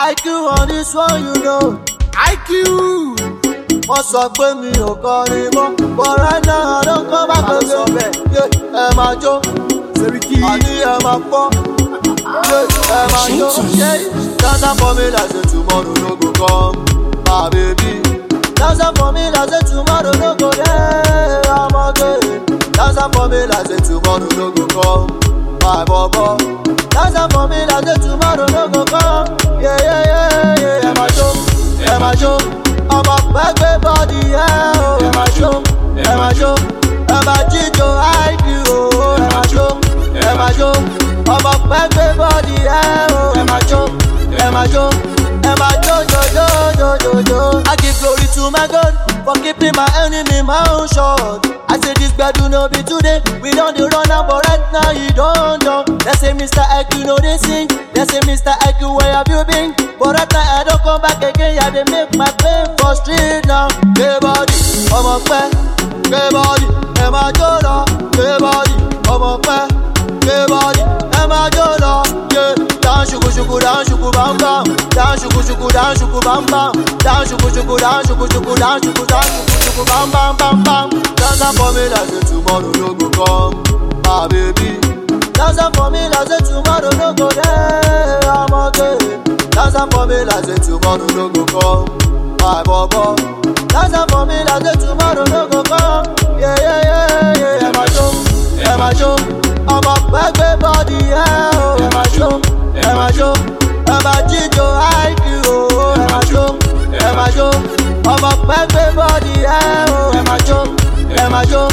IQ on this one, you know. IQ. Wọ́n sọ pé mi ò kọrin mọ́, but right now I don't come back again. Ẹ máa jó, àní ẹ máa pọ́, ẹ máa jó. Dance for me like say tomorrow no go come, my baby. Dance for me like say tomorrow no go there, I'm okay. Dance for me like say tomorrow no go come, my bobo. Dance for me like say tomorrow no go come, yeah. Ẹ máa jó, ẹ máa jó. I'm a back body, yeah. Ẹ máa jó, ẹ máa jó. Ẹ máa jíjó IQ, ẹ máa jó, ẹ máa jó. I'm a back body, yeah. Ẹ máa jó, ẹ máa jó. Ẹ máa jó, jó. I give glory to my God for keeping my enemy my own shot. I say this bad do no be today. We don't do run out, but right now you don't know. They say Mr. IQ know they sing. They say Mr. IQ where have you been? But right now I don't come back again. Yeah, they make my pain for street now. Hey body, I'm a pet. Hey body, I'm a jola. Hey body, I'm a pet. Hey body, I'm a jola. Yeah, down shuku, down shuku bam bam. Down shuku, down shuku bam bam. Down shuku, down shuku, down shuku bam bam. Dance for me like say tomorrow no go come, my baby. Dance for me like say tomorrow no go there, I'm okay. Dance for me like say tomorrow no go come, my bobo. Dance for me like say tomorrow no go come, yeah. Ẹ máa jó, I'm a back body, yeah. Ẹ máa jó, ẹ máa jíjó IQ, ẹ máa jó. I'm a back body, yeah. Ẹ máa jó, ẹ máa jó.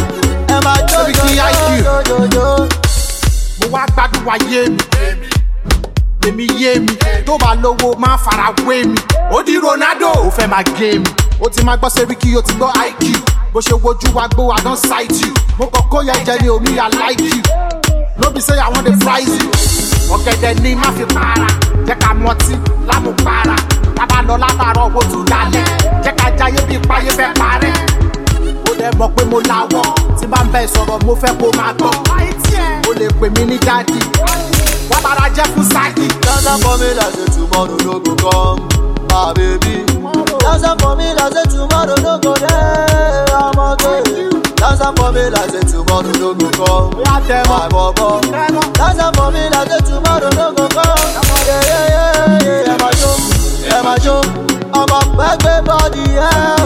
Mo wá gbádùn wáyé mi, èmi yé mi, tó bá lówó máa fara wé mi. Ó di Ronaldo, ó fẹ́ máa gé mi. Ó ti máa gbọ́ Seriki, ó ti gbọ́ IQ. Bó ṣe wojú wa gbó, I don sight you. Mo kàn kó yẹn jẹ ní omi, I like you. No be say I wan dey fries you. Ọ̀gẹ̀dẹ̀ ni má fi para, jẹ́ ká mọtí lámùpara. Tábà lọ látàárọ̀ owó tún dalẹ̀, jẹ́ ká jayé bí páyé fẹ́ parẹ́. Ó dẹ̀ mọ̀ pé mo láwọ̀, tí bá ń bẹ̀ sọ̀rọ̀ mo fẹ́ kó máa gbọ́. O lè pè mí ní dádì, wọ́n bára jẹ́ fún sáàkì. Dance for me like say tomorrow no go come, my baby. Dance for me like say tomorrow no go there, I'm okay. Dance for me like say tomorrow no go come, my bobo. Dance for me like say tomorrow no go come, yeah. Ẹ máa jó, I'm a back body, yeah.